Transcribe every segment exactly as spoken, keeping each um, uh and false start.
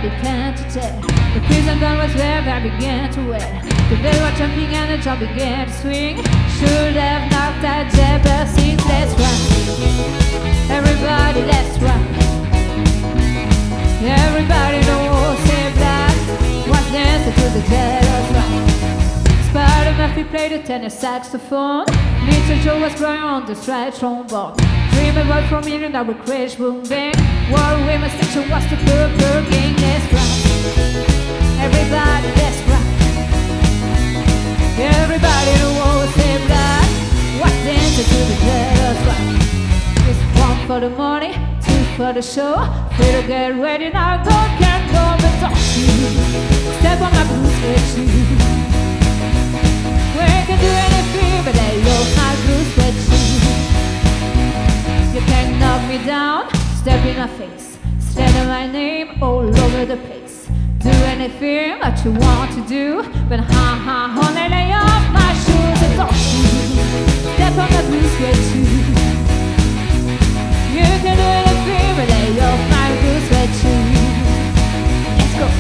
everybody can to tell. The prison gun was where I began to wear. The bell was jumping and the drum began to swing. Should have knocked that zebra seat. Let's rock, everybody, let's rock. Everybody knows say that was dancing to the jealous rock. Spider-Man played the tenor saxophone. Little Joe was playing on the stride trombone. Dream about from here and I would crash, boom, bang. War women's section was the purple gang. Let's rock, everybody, let's rock. Everybody knows say that was dancing to the jealous rock. It's one for the money, two for the show. Free to get ready now, go, can't go, but don't you step on my blue suede shoe. We can do anything, but I love my blue suede shoe. You can knock me down, step in my face, slander my name all over the place. Do anything that you want to do, but ha ha, only lay off my shoes and don't you step on my blue suede shoe. You can do anything, but lay off my blue suede shoe. Let's go.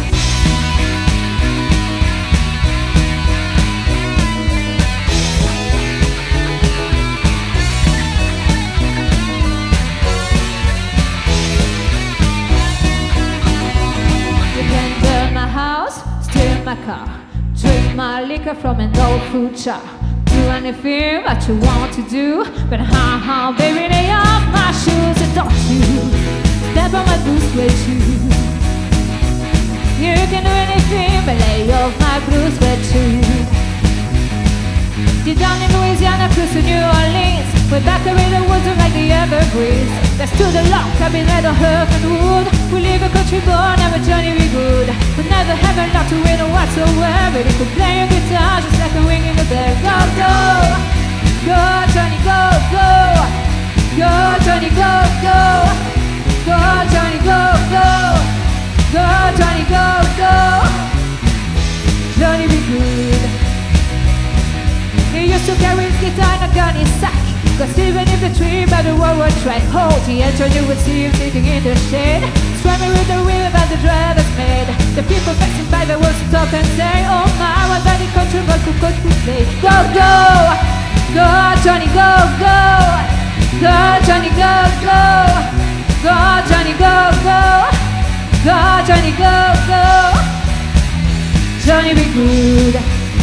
My car, drink my liquor from an old food jar. Do anything that you want to do, but ha ha, baby, lay off my shoes and don't you step on my blue suede shoe. You can do anything, but lay off my blue suede shoe. Deep down in Louisiana, close to New Orleans, we're back there in the woods like the evergreens. Let's do the lock, cabin, leather, earth and wood. We live a country born, never Johnny be good. We never have a lot to win whatsoever. If we play a guitar just like a wing in the bell. Go, go, go, Johnny, go, go. Go, Johnny, go, go. Go, Johnny, go, go. Go, Johnny, go, go. Johnny be good. He used to carry his guitar in a gunny sack. Cause even if the tree by the world would try hold, he entered you would see him sitting in the shade, strumming with the wheel that the driver's made. The people passing by the would stop and say, oh my, what about the country but who could we play? Go, go! Go, Johnny, go, go! Go, Johnny, go, go! Go, Johnny, go, go! Go, Johnny, go, go! Johnny be good.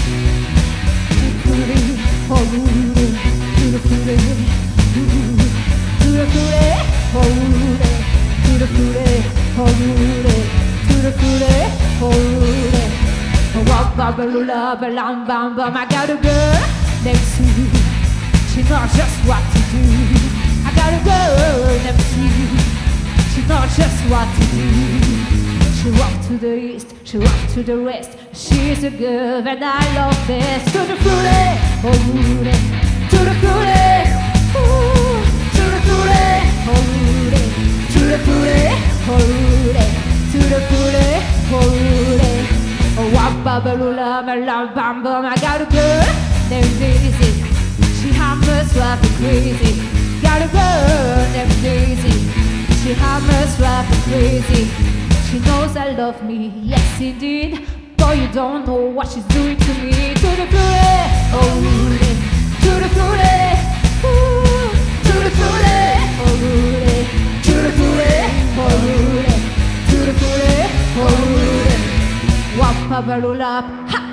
Oh, Rudy, to the fruity, to the fruity, oh Rudy, to the fruity, oh Rudy, to the fruity, oh Rudy. Oh, walk, bubble, lula, balam, bam, bam. I got a girl named Sue. She knows just what to do. I got a girl named Sue. She knows just what to do. She walked to the east, she walked to the west. She's a girl and I love this. To the fruity, oh Rudy, to the fruity, ooh, to the fruity, oh Rudy, to the fruity, oh Rudy, to the fruity, oh Rudy. Oh, wap, babalula, balam, bam, bam. I got a girl named Daisy. She hammers rough and crazy. Got a girl named Daisy. She hammers rough and crazy. She knows I love me, yes indeed. Boy, you don't know what she's doing to me. To the fruity, oh Rudy, to the fruity, ooh, to the fruity, oh Rudy, to the fruity, oh Rudy, to the fruity, oh Rudy. Wap, babalula, ha!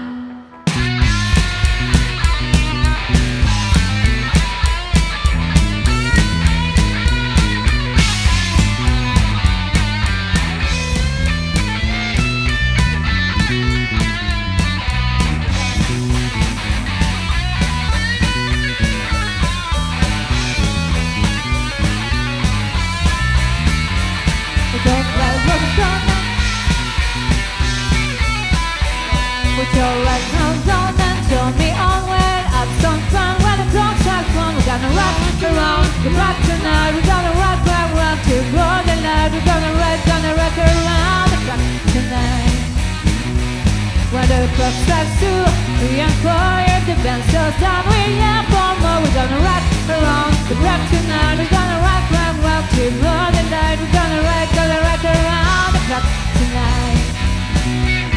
Put your right hands on and turn me on when I'm some fun. When the clock strikes one, we're gonna rock around the clock tonight. We're gonna rock, rock, rock till golden light. We're gonna rock, gonna rock around the clock tonight. When the clock strikes two, three and four, if the band slows down, we have four more. We're gonna rock around the clock tonight. We're gonna rock, rock, rock till golden light. We're gonna rock, gonna rock around the clock up tonight.